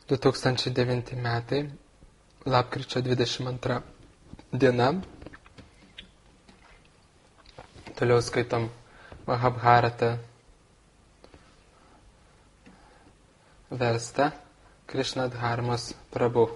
2009 metai, lapkričio 22 diena. Toliau skaitom Mahabharatą verstą Krishna Dharmos Prabhu.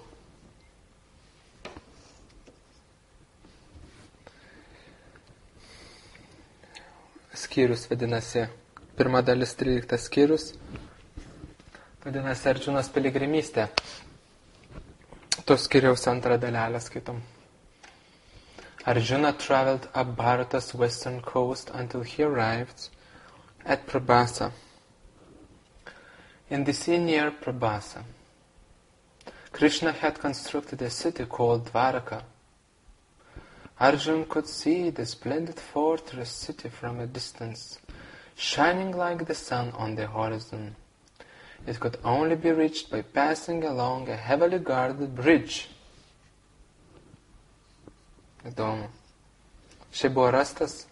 Skyrius vadinasi, pirma dalis 13 skyrius, vadinasi Arjunos piligrimystė. To skyriaus antrą dalelę skaitom. Arjuna traveled up Bharata's western coast until he arrived at Prabhasa. In the sea near Prabhasa, Krishna had constructed a city called Dvaraka. Arjuna could see the splendid fortress city from a distance, shining like the sun on the horizon. It could only be reached by passing along a heavily guarded bridge. Įdomu. Šiaip buvo rastas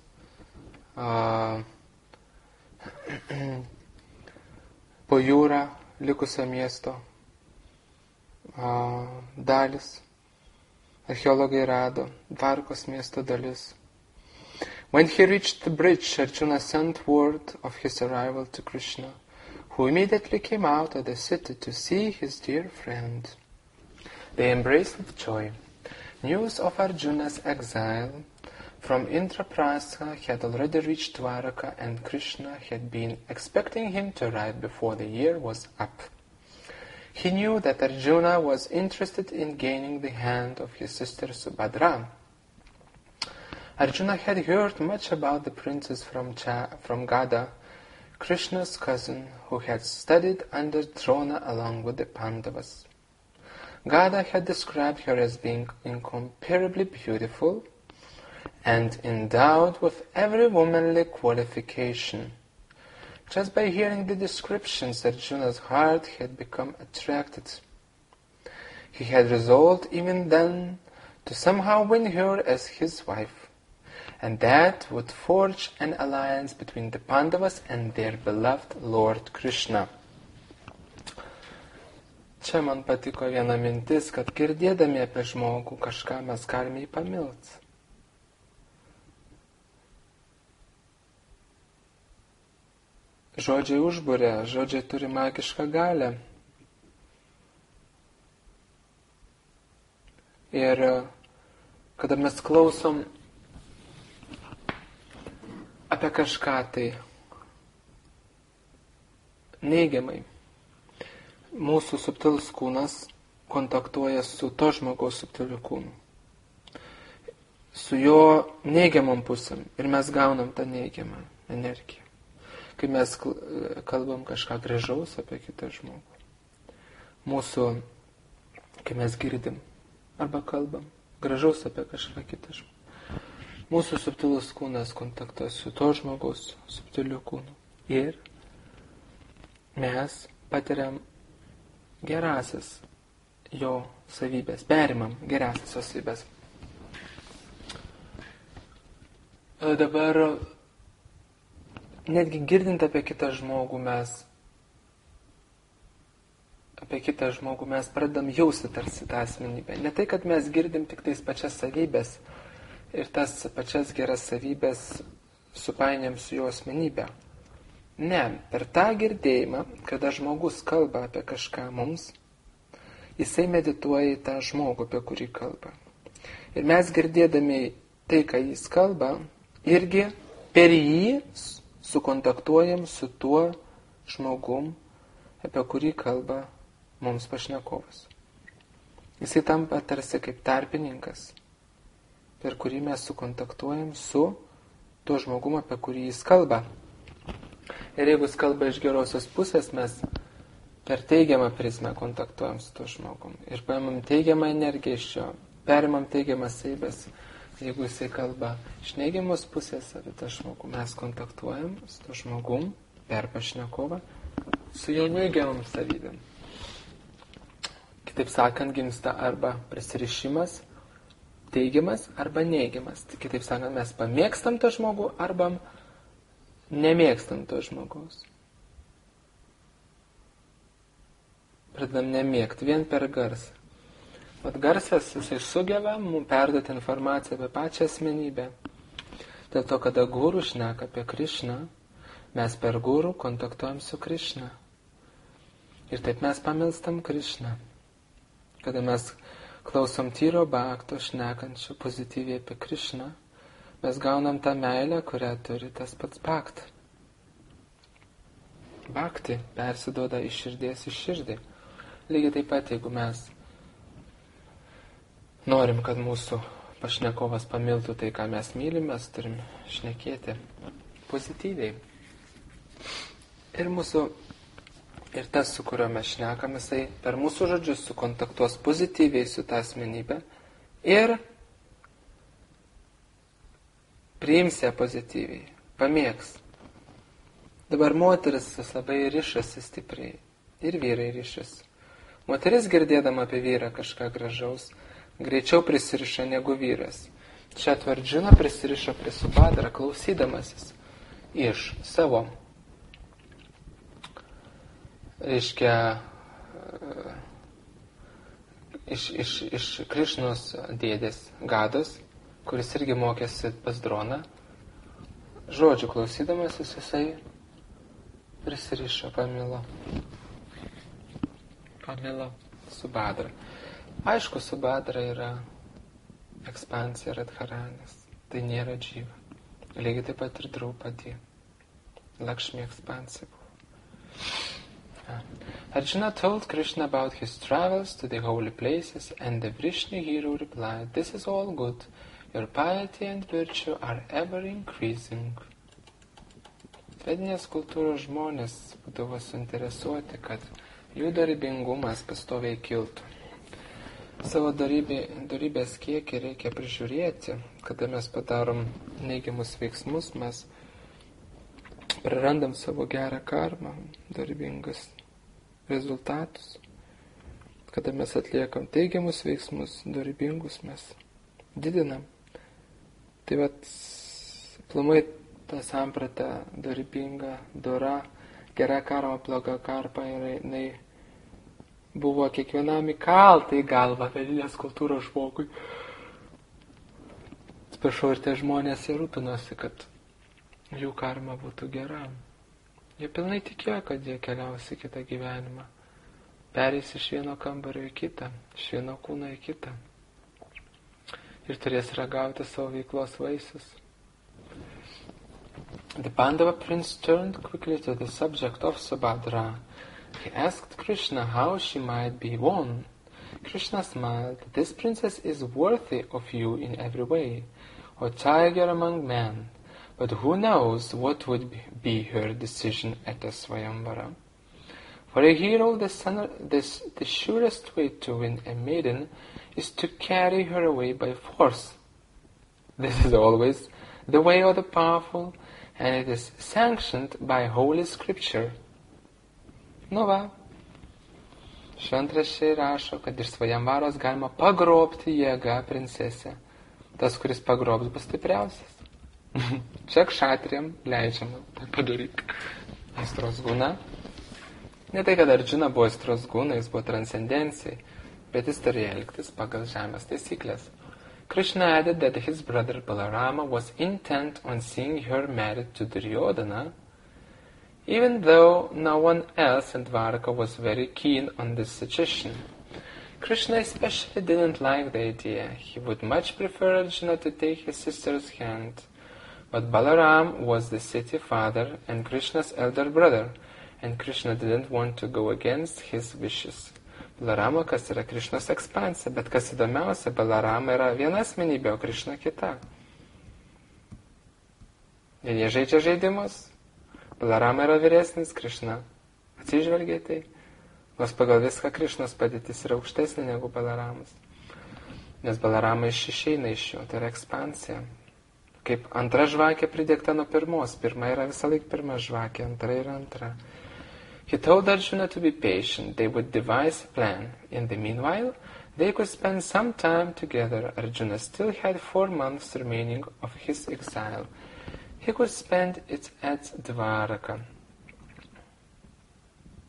po jūrą likusio miesto dalis. Archeologai rado Dvarkos miesto dalis. When he reached the bridge, Arjuna sent word of his arrival to Krishna, who immediately came out of the city to see his dear friend. They embraced with joy. News of Arjuna's exile from Indraprastha had already reached Dvaraka, and Krishna had been expecting him to arrive before the year was up. He knew that Arjuna was interested in gaining the hand of his sister Subhadra. Arjuna had heard much about the princess from Gada, Krishna's cousin, who had studied under Drona along with the Pandavas. Gada had described her as being incomparably beautiful and endowed with every womanly qualification. Just by hearing the descriptions, Arjuna's heart had become attracted. He had resolved even then to somehow win her as his wife, and that would forge an alliance between the Pandavas and their beloved Lord Krishna. Čia man patiko viena mintis, kad girdėdami apie žmogų kažką mes galime jį pamilti. Žodžiai užburia, žodžiai turi magišką galią. Ir kada mes klausom apie kažką tai neigiamai, mūsų subtilus kūnas kontaktuoja su to žmogaus subtiliu kūnu, su jo neigiamom pusėm, ir mes gaunam tą neigiamą energiją. Kai mes kalbam kažką gražaus apie kitą žmogų, kai mes girdim arba kalbam gražaus apie kažką kitą žmogų, mūsų subtilus kūnas kontaktuoja su to žmogaus subtiliu kūnu, ir mes patiriam gerasias jo savybės, perimam gerasias jo savybės. Dabar netgi girdint apie kitą žmogų mes pradedam jausti tarsi tą asmenybę. Ne tai, kad mes girdim tik tais pačias savybės ir tas pačias geras savybės supainiam su jo asmenybę. Ne, per tą girdėjimą, kada žmogus kalba apie kažką mums, jisai medituoja į tą žmogų, apie kurį kalba. Ir mes girdėdami tai, ką jis kalba, irgi per jį sukontaktuojam su tuo žmogum, apie kurį kalba mums pašnekovas. Jisai tampa tarsi kaip tarpininkas, per kurį mes sukontaktuojam su tuo žmogum, apie kurį jis kalba. Ir jeigu jis kalba iš gerosios pusės, mes per teigiamą prizmę kontaktuojam su tuo žmogum. Ir paimam teigiamą energiją iš jo, perimam teigiamas savybės. Jeigu jisai kalba iš neigiamos pusės apie tą žmogų, mes kontaktuojam su tuo žmogum per pašnekovą su jo neigiamam savybėm. Kitaip sakant, gimsta arba prisirišimas teigiamas arba neigiamas. Kitaip sakant, mes pamėgstam tą žmogų arba nemėgstam to žmogaus. pradedam nemėgti vien per garsą. Vat garsas, jisai sugeba mums perduoti informaciją apie pačią asmenybę. Dėl to, kada guru šneka apie Krišną, mes per guru kontaktuojam su Krišna. Ir taip mes pamilstam Krišną. Kada mes klausom tyro bhakto šnekančio pozityviai apie Krišną, mes gaunam tą meilę, kurią turi tas pats bhakta. Bhakti persiduoda iš širdies į širdį. Lygiai taip pat, jeigu mes norim, kad mūsų pašnekovas pamiltų tai, ką mes mylim, mes turim šnekėti pozityviai. Ir tas, su kuriuo mes šnekam, jisai per mūsų žodžius sukontaktuos pozityviai su tą asmenybę ir priims ją pozityviai, pamėgs. Dabar moteris labai rišasi stipriai ir vyrai rišasi. Moteris girdėdama apie vyrą kažką gražaus, greičiau prisiriša negu vyras. Čia Arjuna prisirišo prie Subhadra, klausydamasis iš savo, reiškia, iš Krišnos dėdės Gados, kuris irgi mokėsi pas Droną. Žodžių klausydamasis jisai prisirišo, pamilo Subhadra. Aišku, Subhadra yra ekspansija Radharanis, tai nėra džyva. Lygiai taip pat ir Draupadi, Lakshmi ekspansija buvo. Arjuna told Krishna about his travels to the holy places, and the Vrishni hero replied, "This is all good. Your piety and virtue are ever increasing." Vedinės kultūros žmonės būdavo suinteresuoti, kad jų dorybingumas pastoviai kiltų. Savo dorybės kiekį reikia prižiūrėti. Kada mes padarom neigiamus veiksmus, mes prarandam savo gerą karmą, dorybingas rezultatus. Kada mes atliekam teigiamus veiksmus, dorybingus, mes didinam. Tai vat, aplamai ta samprata dorybinga, dora, gera karma, bloga karma, jinai buvo kiekvienam įkalta į galvą vedinės kultūros žmogui. Atsiprašau, ir tie žmonės jie rūpinosi, kad jų karma būtų gera. Jie pilnai tikėjo, kad jie keliaus į kitą gyvenimą. Pereis iš vieno kambario į kitą, iš vieno kūno į kitą. Ir turės ragauti savo veiklos vaisius. The Pandava prince turned quickly to the subject of Subhadra. He asked Krishna how she might be won. Krishna smiled. "This princess is worthy of you in every way, a tiger among men. But who knows what would be her decision at the Swayamvara? For a hero, the surest way to win a maiden is to carry her away by force. This is always the way of the powerful, and it is sanctioned by holy scripture." Nu va, šventraščiai rašo, kad iš Svajamvaros galima pagrobti jėgą princesę. Tas, kuris pagrobs, bus stipriausias. Čia kšatriam leidžiama tai padaryti. Aistros guna. Ne tai, kad Arjuna buvo aistros guna, jis buvo transcendencijai, bet jis turėjo elgtis pagal žemės taisyklės. Krishna added that his brother Balarama was intent on seeing her married to Duryodhana, even though no one else in Dwarka was very keen on this suggestion. Krishna especially didn't like the idea. He would much prefer Arjuna to take his sister's hand. But Balaram was the city father and Krishna's elder brother, and Krishna didn't want to go against his wishes. Balarama, kas yra Krishnos ekspansija, bet kas įdomiausia, Balarama yra viena asmenybė, o Krishna kita. Ir jie žaidžia žaidimus. Balarama yra vyresnis, Krishna atsižvelgia tai, nors pagal viską Krishnos padėtis yra aukštesnė negu Balaramas. Nes Balarama išeina iš jo, tai yra ekspansija. Kaip antra žvakė pridėkta nuo pirmos. Pirma yra visą laiką pirma žvakė, antra yra antra. He told Arjuna to be patient. They would devise a plan. In the meanwhile, they could spend some time together. Arjuna still had 4 months remaining of his exile. He could spend it at Dvaraka.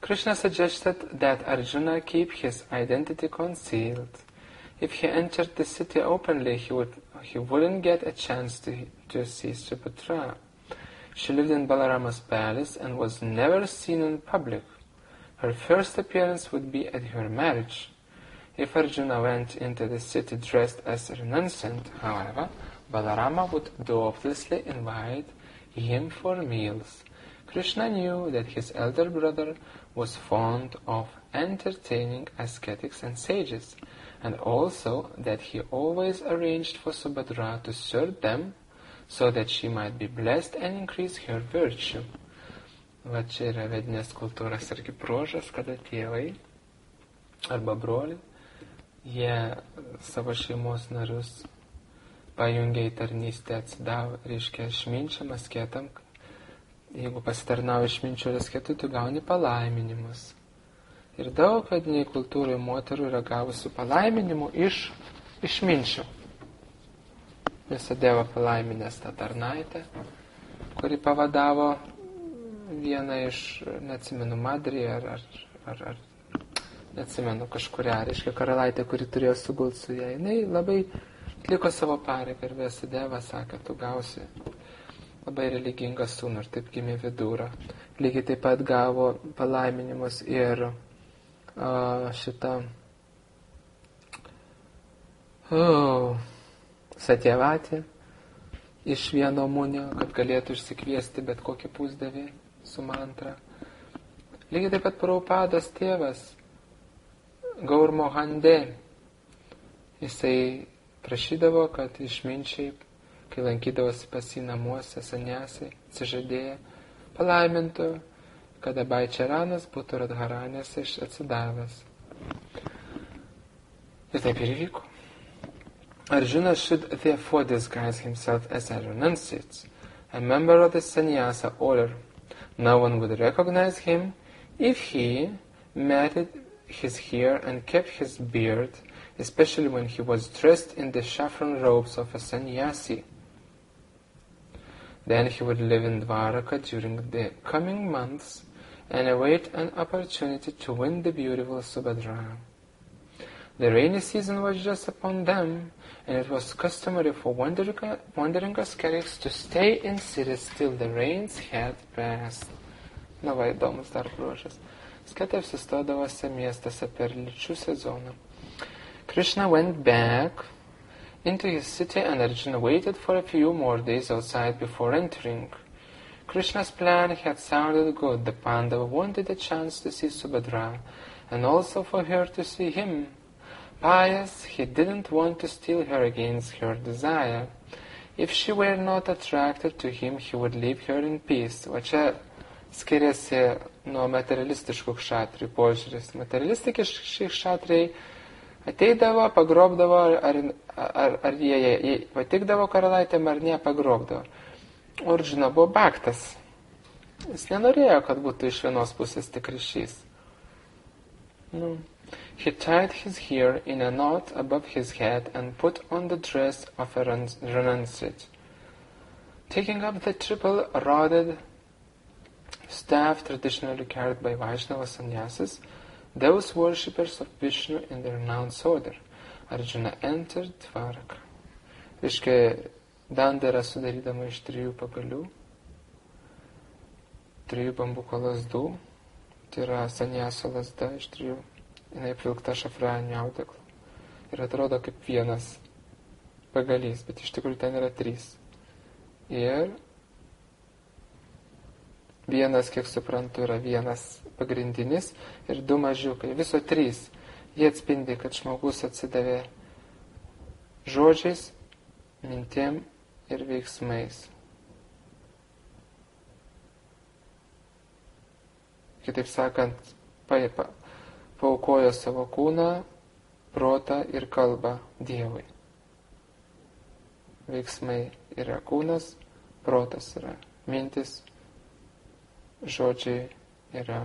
Krishna suggested that Arjuna keep his identity concealed. If he entered the city openly, he wouldn't get a chance to see Subhadra. She lived in Balarama's palace and was never seen in public. Her first appearance would be at her marriage. If Arjuna went into the city dressed as a renunciant, however, Balarama would doubtlessly invite him for meals. Krishna knew that his elder brother was fond of entertaining ascetics and sages, and also that he always arranged for Subhadra to serve them so that she might be blessed and increase her virtue. Va čia yra vedinės kultūros irgi bruožas, kada tėvai arba broliai, jie savo šeimos narius pajungia į tarnystę, atsidavo, reiškia, išminčiam, asketam. Jeigu pasitarnauji išminčių ir asketų, tu gauni palaiminimus. Ir daug vediniai kultūrai moterų yra gavusių palaiminimų iš išminčių. Vyasadeva palaiminęs tą tarnaitę, kuri pavadavo vieną iš, neatsimenu, Madrį ar neatsimenu kažkurią, reiškia karalaitę, kuri turėjo sugult su ją. Jinai labai atliko savo pareigą ir Vyasadeva sakė, tu gausi labai religingą sūnų, ir taip gimė Vidura. Lygiai taip pat gavo palaiminimus ir Satyavati iš vieno munio, kad galėtų išsikviesti bet kokį pusdavį su mantra. Lygiai taip pat Prabhupados tėvas Gaur Hande, jisai prašydavo, kad išminčiai, kai lankydavosi pas jį namuose, saniasai, atsižadėję, palaimintų, kada Baičeranas būtų Radharanėse atsidavęs. Ir taip ir įvyko. Arjuna should therefore disguise himself as a renunciate, a member of the sannyasa order. No one would recognize him if he matted his hair and kept his beard, especially when he was dressed in the saffron robes of a sannyasi. Then he would live in Dvaraka during the coming months and await an opportunity to win the beautiful Subhadra. The rainy season was just upon them, and it was customary for wandering ascetics to stay in cities till the rains had passed. Na va, įdomus dar bruožas. Asketai apsistodavosi miestuose per liūčių sezoną. Krishna went back into his city and Arjuna waited for a few more days outside before entering. Krishna's plan had sounded good. The Pandava wanted a chance to see Subhadra and also for her to see him. Pious, he didn't want to steal her against her desire. If she were not attracted to him, he would leave her in peace. O čia skiriasi nuo materialistiškų kšatrių požiūris. Materialistiški kšatriai ateidavo, pagrobdavo, ar jie patikdavo karalaitėm, ar ne, pagrobdavo. Arjuna buvo baktas. Jis nenorėjo, kad būtų iš vienos pusės tik ryšys. He tied his hair in a knot above his head and put on the dress of a renunciate. Taking up the triple-rod staff traditionally carried by Vaishnava sannyasis, those worshippers of Vishnu in the renounced order, Arjuna entered Dvaraka. Reiškia, danda yra sudarydama iš 3 pagalių, 3 bambuko lazdų, tai yra sannyaso lazda iš 3, jinai apvilkta šafraniniu audeklu. Ir atrodo kaip vienas pagalys, bet iš tikrųjų ten yra 3. Ir vienas, kiek suprantu, yra vienas pagrindinis ir 2 mažiukai. Viso 3. Jie atspindi, kad žmogus atsidavė žodžiais, mintim ir veiksmais. Kitaip sakant, paaukojo savo kūną, protą ir kalbą Dievui. Veiksmai yra kūnas, protas yra mintis, žodžiai yra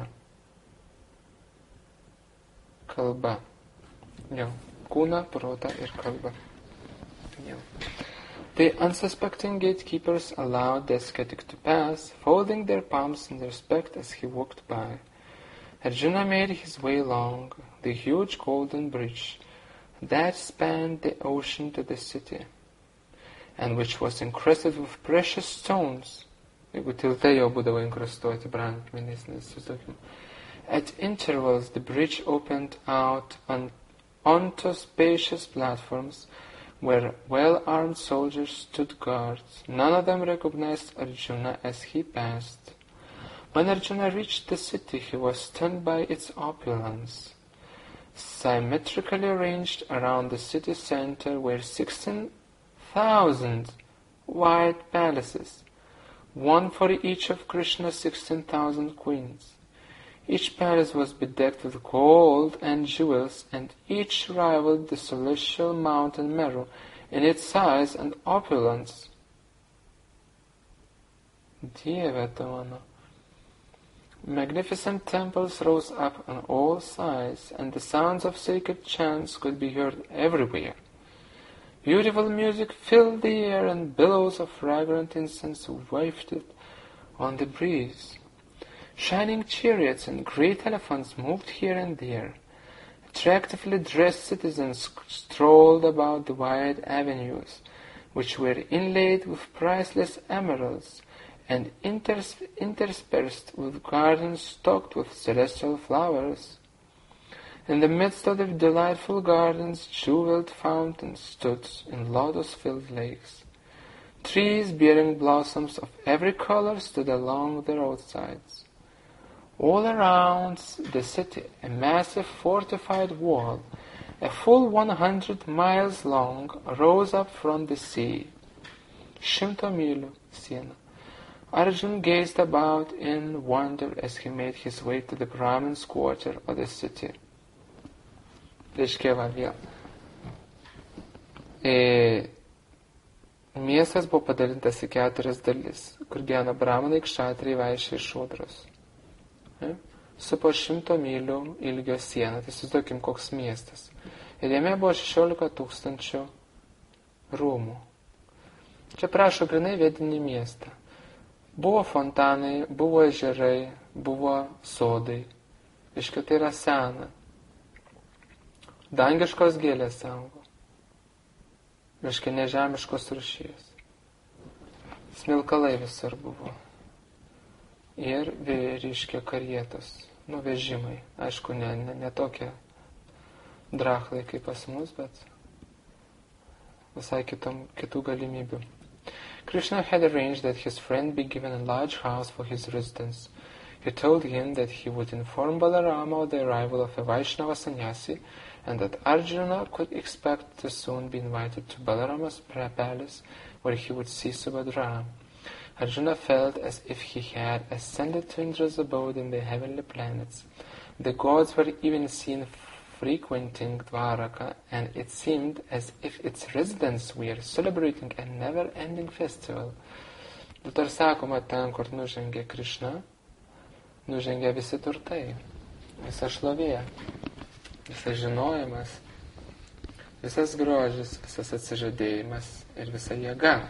kalba. Jau. Kūną, protą ir kalbą. Jau. The unsuspecting gatekeepers allowed the ascetic to pass, folding their palms in respect as he walked by. Arjuna made his way along the huge golden bridge that spanned the ocean to the city, and which was encrusted with precious stones. Jeigu tiltai jau būdavo inkrustuoti brangakmeniais, nes įsivaizduokim. At intervals, the bridge opened out onto spacious platforms where well-armed soldiers stood guard. None of them recognized Arjuna as he passed. When Arjuna reached the city, he was stunned by its opulence. Symmetrically arranged around the city center were 16,000 wide palaces, one for each of Krishna's 16,000 queens. Each palace was bedecked with gold and jewels, and each rivaled the celestial mountain Meru in its size and opulence. Dieve tu mano. Magnificent temples rose up on all sides, and the sounds of sacred chants could be heard everywhere. Beautiful music filled the air, and billows of fragrant incense wafted on the breeze. Shining chariots and great elephants moved here and there. Attractively dressed citizens strolled about the wide avenues, which were inlaid with priceless emeralds, and interspersed with gardens stocked with celestial flowers. In the midst of the delightful gardens, jeweled fountains stood in lotus-filled lakes. Trees bearing blossoms of every color stood along the roadsides. All around the city, a massive fortified wall, a full 100 miles long, rose up from the sea. 100 mylių siena. Arjuna gazed about in wonder as he made his way to the Brahmin's quarter of the city. Reiškia, va, vėl. Miestas buvo padalintas į 4 dalis, kur gyveno Brahmanai, kšatriai, vaišiai ir šudros. Supo 100 mylių ilgio sieną, tai įsivaizduokim, koks miestas. Ir jame buvo 16 000 rūmų. Čia prašo grinai vietinį miestą. Buvo fontanai, buvo ežerai, buvo sodai. Reiškia, tai yra sena. Dangiškos gėlės augo. Reiškia, nežemiškos rūšies. Smilkalai visur buvo. Ir, reiškia, karietos, vežimai. Aišku, ne tokie drachlai kaip pas mus, bet visai kitų galimybių. Krishna had arranged that his friend be given a large house for his residence. He told him that he would inform Balarama of the arrival of a Vaishnava sannyasi, and that Arjuna could expect to soon be invited to Balarama's palace, where he would see Subhadra. Arjuna felt as if he had ascended to Indra's abode in the heavenly planets. The gods were even seen frequenting Dvaraka, and it seemed as if its residents were celebrating a never-ending festival. Dėl to ir sakoma, ten, kur nužengė Krishna, nužengė visi turtai, visa šlovė, visas žinojimas, visas grožis, visas atsižadėjimas ir visa jėga.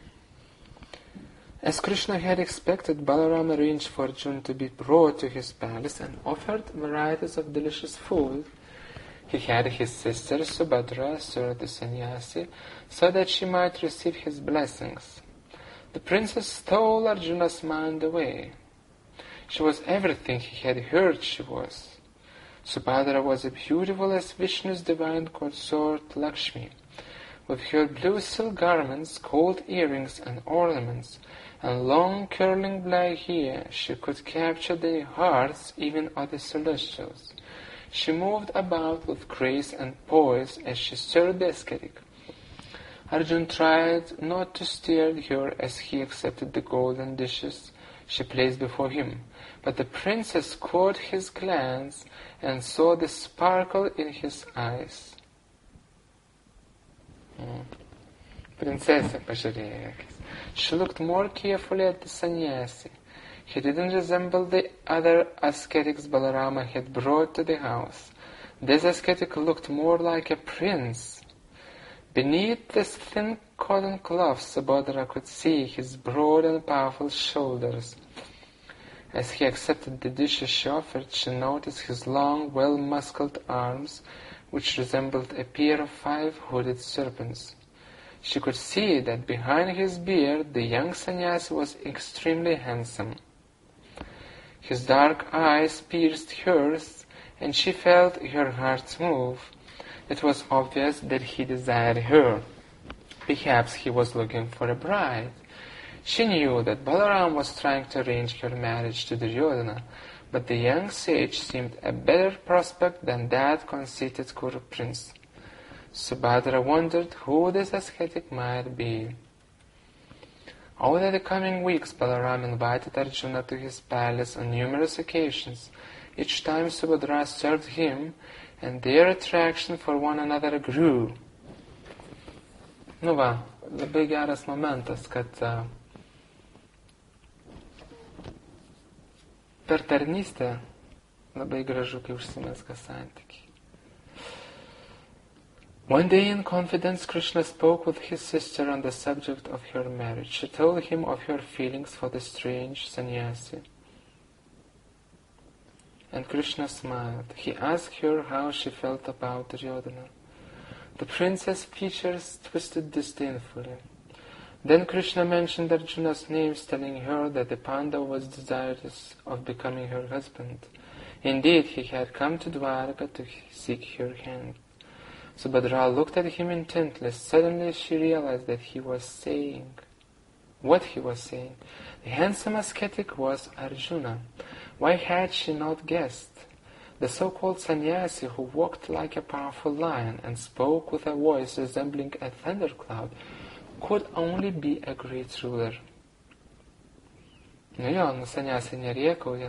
As Krishna had expected, Balaram arranged for Arjuna to be brought to his palace and offered varieties of delicious food. He had his sister Subhadra serve the sannyasi so that she might receive his blessings. The princess stole Arjuna's mind away. She was everything he had heard she was. Subhadra was as beautiful as Vishnu's divine consort Lakshmi. With her blue silk garments, gold earrings and ornaments, and long curling black hair, she could capture the hearts even of the celestials. She moved about with grace and poise as she served the ascetic. Arjuna tried not to stare at her as he accepted the golden dishes she placed before him, but the princess caught his glance and saw the sparkle in his eyes. Princesė pažiūrėjo akis. She looked more carefully at the sannyasi. He didn't resemble the other ascetics Balarama had brought to the house. This ascetic looked more like a prince. Beneath this thin cotton cloth, Subhadra could see his broad and powerful shoulders. As he accepted the dishes she offered, she noticed his long, well-muscled arms, which resembled a pair of 5 hooded serpents. She could see that behind his beard the young sannyasi was extremely handsome. His dark eyes pierced hers, and she felt her heart move. It was obvious that he desired her. Perhaps he was looking for a bride. She knew that Balaram was trying to arrange her marriage to Duryodhana, but the young sage seemed a better prospect than that conceited Kuru prince. Subhadra wondered who this ascetic might be. Over the coming weeks, Balaram invited Arjuna to his palace on numerous occasions. Each time Subhadra served him, and their attraction for one another grew. Nu va, labai geras momentas, kad per tarnystę labai gražu, kai užsimezga santykiai. One day in confidence, Krishna spoke with his sister on the subject of her marriage. She told him of her feelings for the strange sannyasi. And Krishna smiled. He asked her how she felt about Duryodhana. The princess' features twisted disdainfully. Then Krishna mentioned Arjuna's names, telling her that the Pandava was desirous of becoming her husband. Indeed, he had come to Dwarka to seek her hand. Subhadra looked at him intently. Suddenly she realized that he was saying what he was saying. The handsome ascetic was Arjuna. Why had she not guessed? The so-called sannyasi who walked like a powerful lion and spoke with a voice resembling a thundercloud could only be a great ruler. Sannyasi nerėkauja,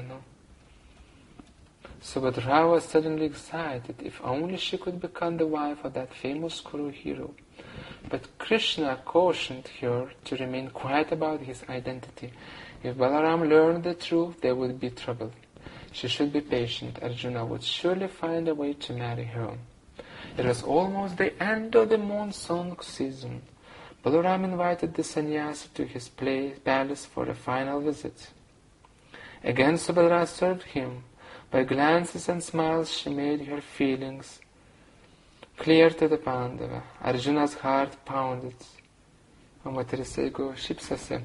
Subhadra was suddenly excited. If only she could become the wife of that famous Kuru hero. But Krishna cautioned her to remain quiet about his identity. If Balaram learned the truth, there would be trouble. She should be patient. Arjuna would surely find a way to marry her. It was almost the end of the monsoon season. Balaram invited the sannyasi to his palace for a final visit. Again Subhadra served him. By glances and smiles she made her feelings clear to the Pandava. Arjuna's heart pounded. O moteris, jeigu šypsosi,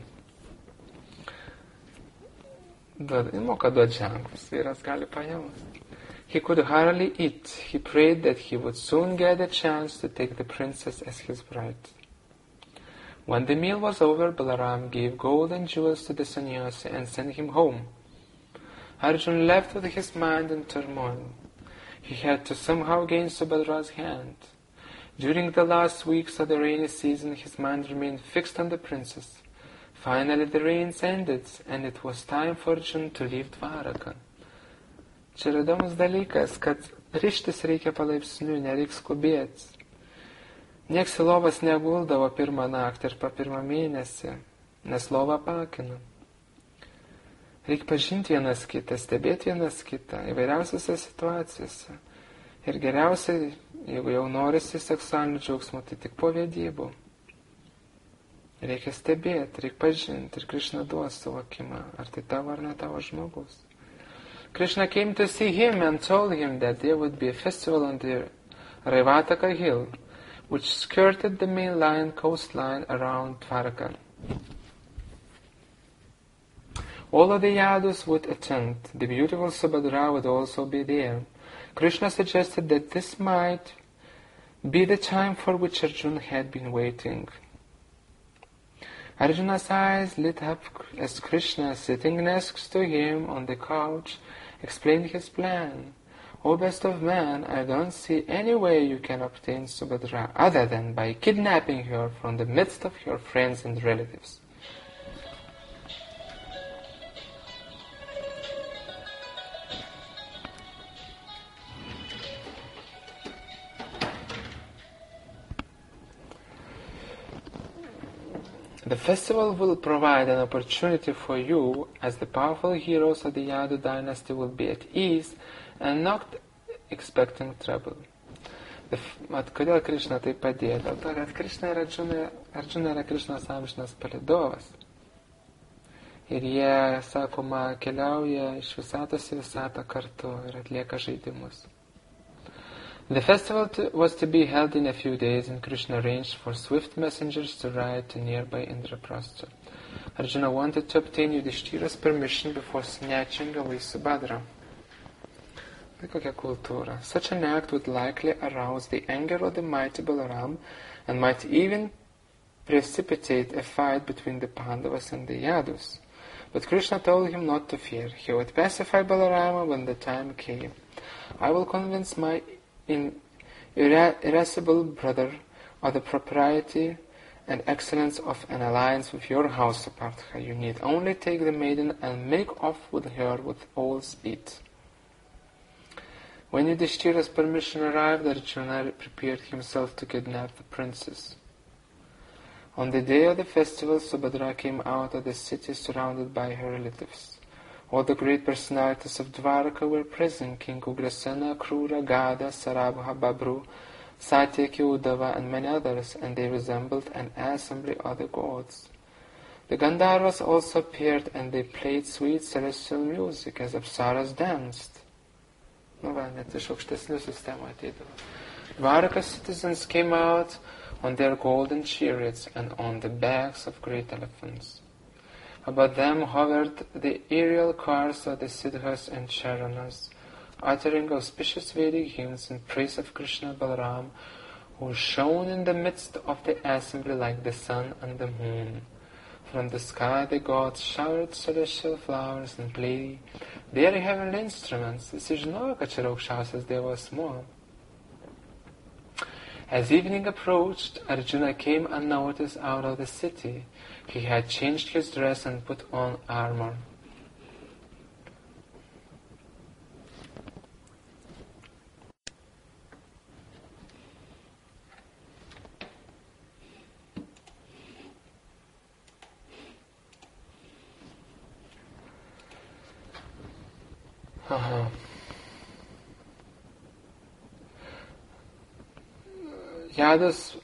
moka duoti ženklus, vyras gali pajausti. He could hardly eat. He prayed that he would soon get a chance to take the princess as his bride. When the meal was over, Balaram gave gold and jewels to the sannyasi and sent him home. Arjuna left with his mind in turmoil. He had to somehow gain Subhadra's hand. During the last weeks of the rainy season, his mind remained fixed on the princess. Finally, the rains ended, and it was time for Arjuna to leave Dvaraka. Čia yra įdomus dalykas, kad ryžtis reikia palaipsniui, nereiks skubėti. Nieks į lovas neguldavo pirmą naktį ir po pirmą mėnesį, nes lova pakina. Reikia pažinti vienas kitą, stebėti vienas kitą įvairiausiose situacijose. Ir geriausiai, jeigu jau norisi seksualinių džiaugsmų, tai tik po vedybų. Reikia stebėti, reikia pažinti ir Krishna duos suvokimą, ar tai tavo ar ne tavo žmogus. Krishna came to see him and told him that there would be a festival on the Raivataka hill, which skirted the mainland coastline around Dwarka. All of the Yadus would attend. The beautiful Subhadra would also be there. Krishna suggested that this might be the time for which Arjuna had been waiting. Arjuna's eyes lit up as Krishna, sitting next to him on the couch, explained his plan. O best of men, I don't see any way you can obtain Subhadra other than by kidnapping her from the midst of her friends and relatives. The festival will provide an opportunity for you, as the powerful heroes of the Yadu dynasty will be at ease and not expecting trouble. Kodėl Krishna tai padėjo? Dėl to, kad Krishna yra Arjuna yra Krishnos amžinas palydovas. Ir jie, sakoma, keliauja iš visatos į visatą kartu ir atlieka žaidimus. The festival was to be held in a few days, and Krishna arranged for swift messengers to ride to nearby Indraprastha. Arjuna wanted to obtain Yudhishthira's permission before snatching away Subhadra. Tai kokia kultūra. Such an act would likely arouse the anger of the mighty Balaram and might even precipitate a fight between the Pandavas and the Yadus. But Krishna told him not to fear. He would pacify Balarama when the time came. I will convince my irascible brother of the propriety and excellence of an alliance with your house, Partha. You need only take the maiden and make off with her with all speed. When Yudhishthira's permission arrived, Arjuna prepared himself to kidnap the princess. On the day of the festival, Subhadra came out of the city surrounded by her relatives. All the great personalities of Dwarka were present: King Ugrasena, Krura, Gada, Sarabha, Babru, Satyaki, Uddhava, and many others, and they resembled an assembly of the gods. The Gandharvas also appeared, and they played sweet celestial music as Apsaras danced. Net iš aukštesnių sistemų ateidavo. Dwarka citizens came out on their golden chariots and on the backs of great elephants. Above them hovered the aerial cars of the Siddhas and Charanas, uttering auspicious Vedic hymns in praise of Krishna Balaram, who shone in the midst of the assembly like the sun and the moon. From the sky the gods showered celestial flowers and played their heavenly instruments. Visi žinojo, kad čia yra aukščiausias Dievo asmuo. As evening approached, Arjuna came unnoticed out of the city. He had changed his dress and put on armor. Yadus,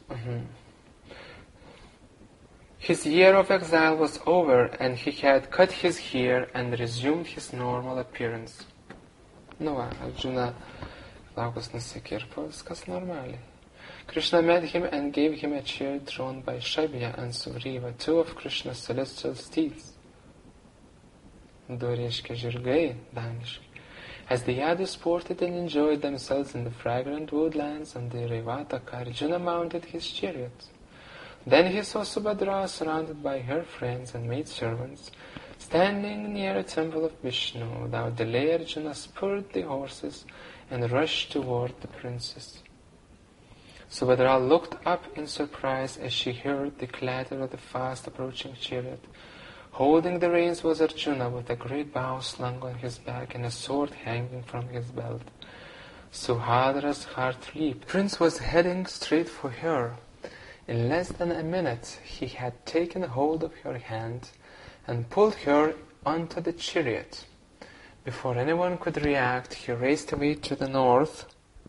his year of exile was over, and he had cut his hair and resumed his normal appearance. Arjuna plaukus nusikirpo, viskas normaliai. Krishna met him and gave him a chariot drawn by Shabya and Sugriva, two of Krishna's celestial steeds. Du reiškia žirgai, dangiškai. As the Yadus sported and enjoyed themselves in the fragrant woodlands and the Revataka, Arjuna mounted his chariot. Then he saw Subhadra surrounded by her friends and maidservants, standing near a temple of Vishnu. Without delay, Arjuna spurred the horses and rushed toward the princess. Subhadra looked up in surprise as she heard the clatter of the fast approaching chariot. Holding the reins was Arjuna, with a great bow slung on his back and a sword hanging from his belt. Subhadra's heart leaped. The prince was heading straight for her. In less than a minute, he had taken hold of her hand and pulled her onto the chariot. Before anyone could react, he raced away to the north,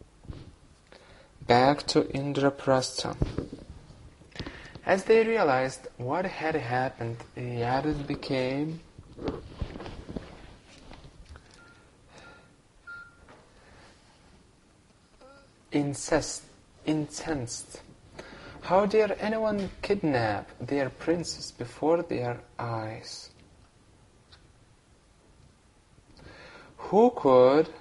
back to Indraprastha. As they realized what had happened, the Yadus became incensed. How dare anyone kidnap their princess before their eyes? Who could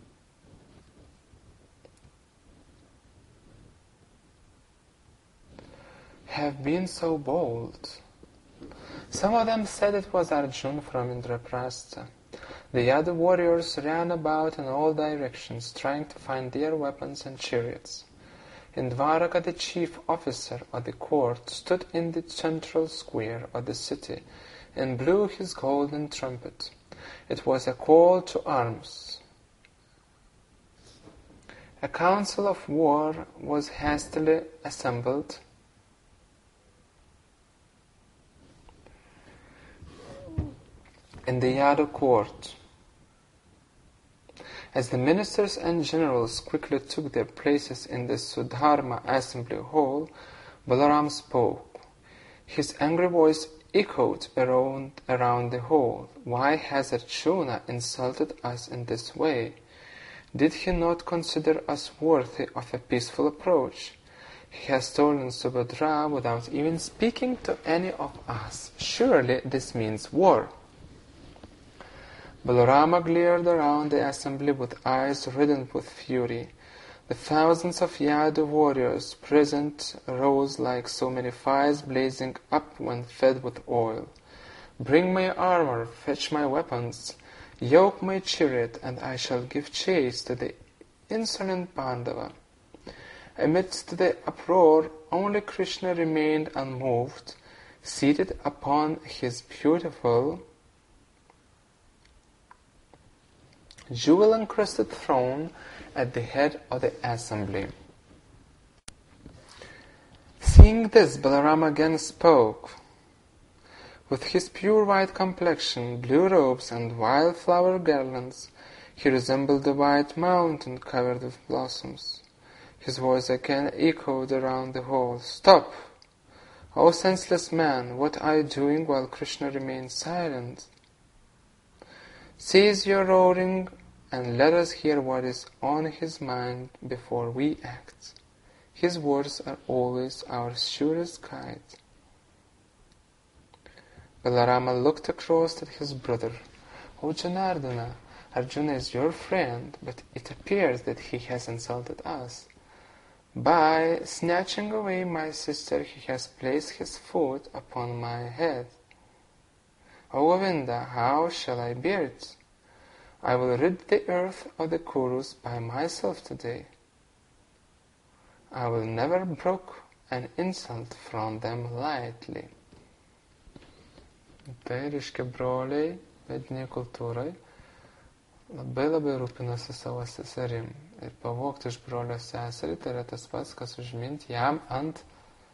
have been so bold? Some of them said it was Arjuna from Indraprastha. The Yadu warriors ran about in all directions, trying to find their weapons and chariots. In Dwaraka, the chief officer of the court stood in the central square of the city and blew his golden trumpet. It was a call to arms. A council of war was hastily assembled in the Yadu court. As the ministers and generals quickly took their places in the Sudharma assembly hall, Balaram spoke. His angry voice echoed around the hall. Why has Arjuna insulted us in this way? Did he not consider us worthy of a peaceful approach? He has stolen Subhadra without even speaking to any of us. Surely this means war. Balarama glared around the assembly with eyes reddened with fury. The thousands of Yadu warriors present rose like so many fires blazing up when fed with oil. Bring my armor, fetch my weapons, yoke my chariot, and I shall give chase to the insolent Pandava. Amidst the uproar, only Krishna remained unmoved, seated upon his beautiful jewel-encrusted throne at the head of the assembly. Seeing this, Balarama again spoke. With his pure white complexion, blue robes, and wildflower garlands, he resembled a white mountain covered with blossoms. His voice again echoed around the hall. Stop! O senseless man, what are you doing while Krishna remains silent? Cease your roaring and let us hear what is on his mind before we act. His words are always our surest guide. Balarama looked across at his brother. O Janardana, Arjuna is your friend, but it appears that he has insulted us. By snatching away my sister, he has placed his foot upon my head. O Govinda, how shall I bear it? I will rid the earth of the Kurus by myself today. I will never brook an insult from them lightly. Tai reiškia broliai, vediniai kultūrai, labai rūpinasi savo seserim. Ir pavogti iš brolio seserį, tai yra tas pats, kas užminti jam ant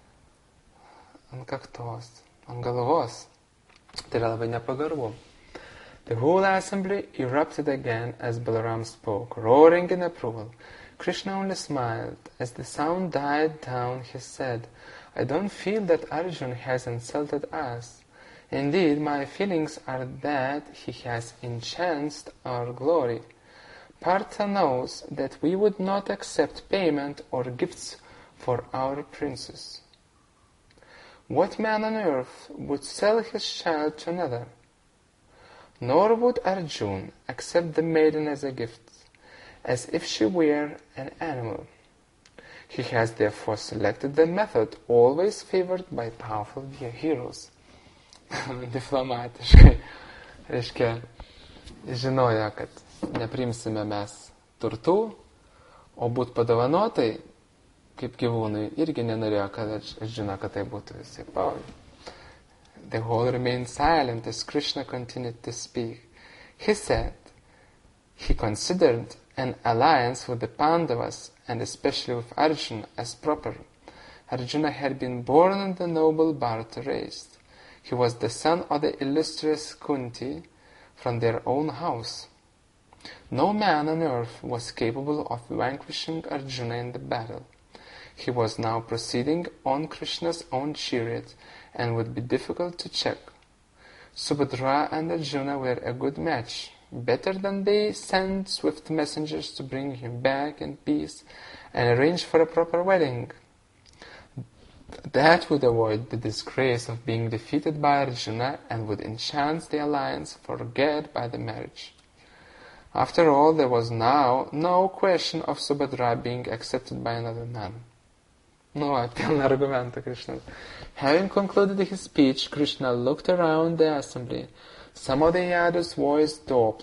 kaktos, ant galvos. Tai yra labai nepagarbu. The whole assembly erupted again as Balaram spoke, roaring in approval. Krishna only smiled. As the sound died down, he said, I don't feel that Arjuna has insulted us. Indeed, my feelings are that he has enhanced our glory. Partha knows that we would not accept payment or gifts for our princess. What man on earth would sell his child to another? Nor would Arjuna accept the maiden as a gift, as if she were an animal. He has therefore selected the method always favored by powerful heroes. Diplomatiškai. Reiškia, žinojo, kad neprimsime mes turtų, o būt padovanotai, kaip gyvūnai, irgi nenorėjo, kad žino, kad tai būtų visi pavojai. The whole remained silent as Krishna continued to speak. He said, he considered an alliance with the Pandavas, and especially with Arjuna, as proper. Arjuna had been born in the noble Bharata race. He was the son of the illustrious Kunti from their own house. No man on earth was capable of vanquishing Arjuna in the battle. He was now proceeding on Krishna's own chariot, and would be difficult to check. Subhadra and Arjuna were a good match, better than they send swift messengers to bring him back in peace and arrange for a proper wedding. That would avoid the disgrace of being defeated by Arjuna and would enhance the alliance forged by the marriage. After all, there was now no question of Subhadra being accepted by another man. No, pilna argumentų Krishna. Having concluded his speech, Krishna looked around the assembly. Some of the Yadus voiced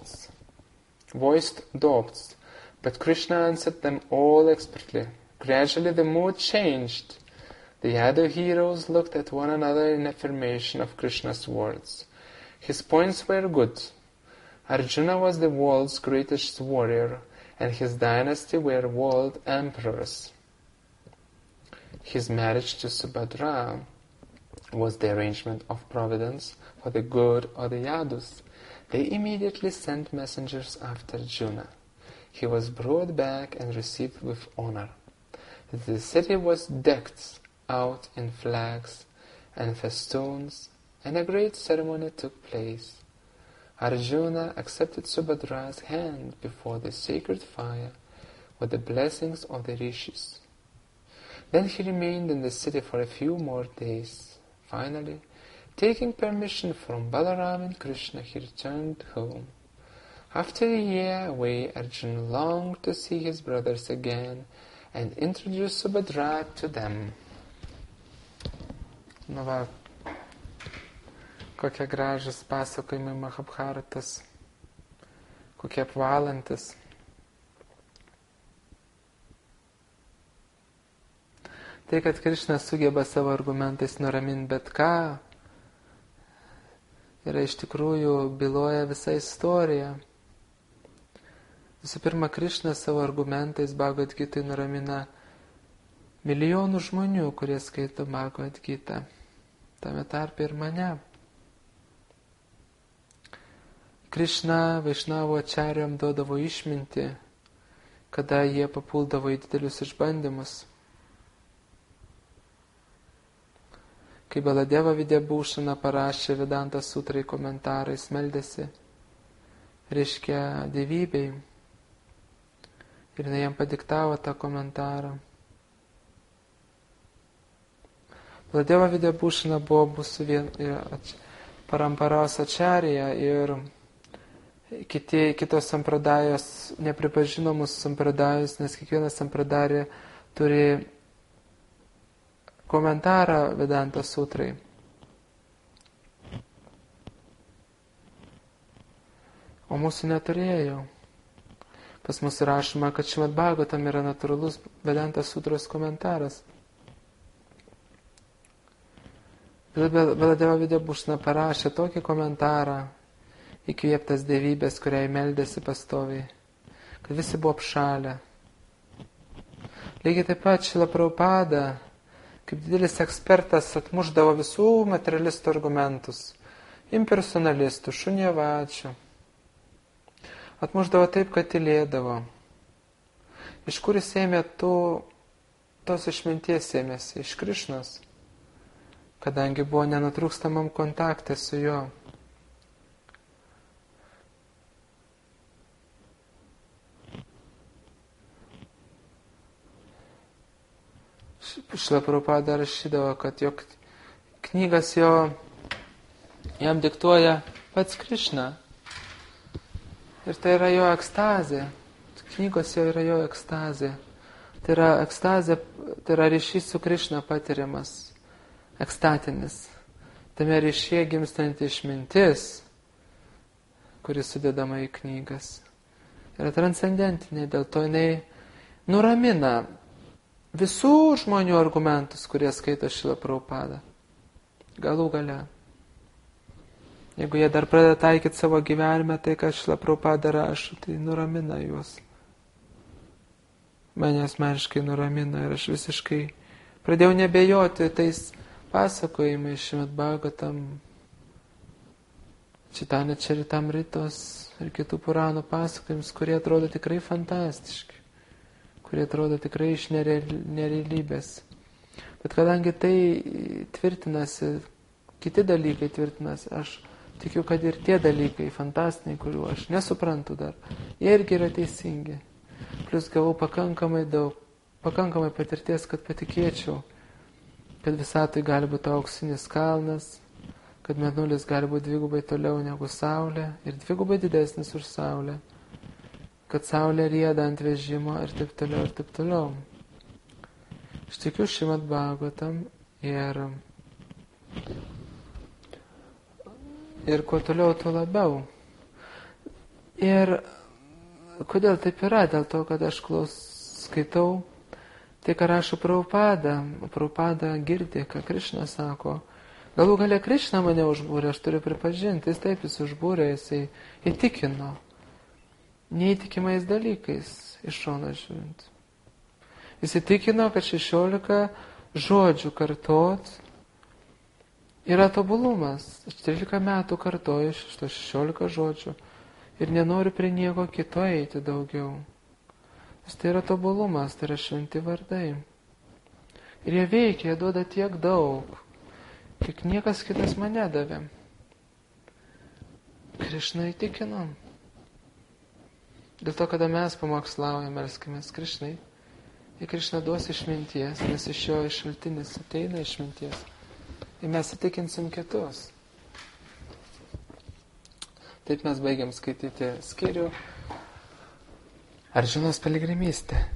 doubts, but Krishna answered them all expertly. Gradually the mood changed. The Yadu heroes looked at one another in affirmation of Krishna's words. His points were good. Arjuna was the world's greatest warrior, and his dynasty were world emperors. His marriage to Subhadra was the arrangement of Providence for the good of the Yadus. They immediately sent messengers after Arjuna. He was brought back and received with honor. The city was decked out in flags and festoons and a great ceremony took place. Arjuna accepted Subhadra's hand before the sacred fire with the blessings of the rishis. Then he remained in the city for a few more days. Finally, taking permission from Balaram and Krishna, he returned home. After a year away, Arjuna longed to see his brothers again and introduce Subhadra to them. Nu va, kokie gražus pasakojimai Mahabharatas, kokie apvalantis. Tai, kad Krishna sugeba savo argumentais nuraminti bet ką, yra iš tikrųjų byloja visą istoriją. Visų pirma, Krishna savo argumentais Bhagavad Gitą nuramina milijonų žmonių, kurie skaito Bhagavad Gitą, tame tarpe ir mane. Krishna Vaišnavo ačarijom duodavo išmintį, kada jie papuldavo į didelius išbandymus. Kai Baladeva Vidyabhushana parašė Vedanta sutrai komentarą, jis meldėsi, reiškia, dievybei. Ir jinai jam padiktavo tą komentarą. Baladeva Vidyabhushana buvo mūsų paramparos ačarija ir kitos sampradajos nepripažino mūsų sampradajus, nes kiekvienas sampradarė turi komentarą Vedanta sutrai. O mūsų neturėjo. Pas mus rašoma, kad Šrimad Bhagavatam yra natūralus Vedanta sutros komentaras. Baladeva Vidyabhushana parašė tokį komentarą, įkvėptas dievybės, kuriai meldėsi pastoviai, kad visi buvo apšalę. Lygiai taip pat Šrila Prabhupada, kaip didelis ekspertas, atmušdavo visų materialistų argumentus, impersonalistų, šunjevačių. Atmušdavo taip, kad tylėdavo. Iš kur jis ėmė tos išminties ėmėsi? Iš Krišnos, kadangi buvo nenutrūkstamam kontakte su juo. Šrila Prabhupada rašydavo, kad jo knygas jam diktuoja pats Krišna. Ir tai yra jo ekstazė. Knygos jau yra jo ekstazė. Tai yra ekstazė, tai yra ryšys su Krišna patiriamas, ekstatinis. Tame ryšyje gimstanti išmintis, kuris sudedama į knygas. Yra transcendentinė, dėl to jinai nuramina visų žmonių argumentus, kurie skaito Šrila Prabhupada. Galų gale. Jeigu jie dar pradeda taikyti savo gyvenime, tai ką Šrila Prabhupada rašo, tai nuramina juos. Mane asmeniškai nuramina ir aš visiškai pradėjau nebejoti tais pasakojimais Šrimad Bhagavatam, Chaitanya Charitamritos ir kitų Puranų pasakojimus, kurie atrodo tikrai fantastiški, kurie atrodo tikrai iš nerealybės. Bet kadangi tai tvirtinasi, kiti dalykai tvirtinasi, aš tikiu, kad ir tie dalykai fantastiniai, kuriuo aš nesuprantu dar, jie irgi yra teisingi. Plus gavau pakankamai patirties, kad patikėčiau, kad visatoj gali būti auksinis kalnas, kad mėnulis gali būti dvigubai toliau negu Saulė ir dvigubai didesnis už Saulę, kad Saulė rieda ant vežimo ir taip toliau ir taip toliau. Aš tikiu Šrimad Bhagavatam ir kuo toliau, tuo labiau. Ir kodėl taip yra? Dėl to, kad aš skaitau tai, ką rašo Prabhupada. Prabhupada girdi, ką Krišna sako. Galų galia Krišna mane užbūrė, aš turiu pripažinti. Jis užbūrė, jisai įtikino. Neįtikimais dalykais iš šono žiūrint. Jis įtikino, kad 16 žodžių kartot yra tobulumas. Aš 13 metų kartoju šito 16 žodžių ir nenoriu prie nieko kito eiti daugiau. Nes tai yra tobulumas, tai yra šventi vardai. Ir jie veikia, jie duoda tiek daug. kiek niekas kitas man nedavė. Krišna įtikinom. Dėl to, kada mes pamokslaujame, melskimės Krišnai, ir Krišna duos išminties, nes iš jo šaltinis ateina išminties. Ir mes įtikinsim kitus. Taip mes baigiam skaityti skyrių Arjunos piligrimystę.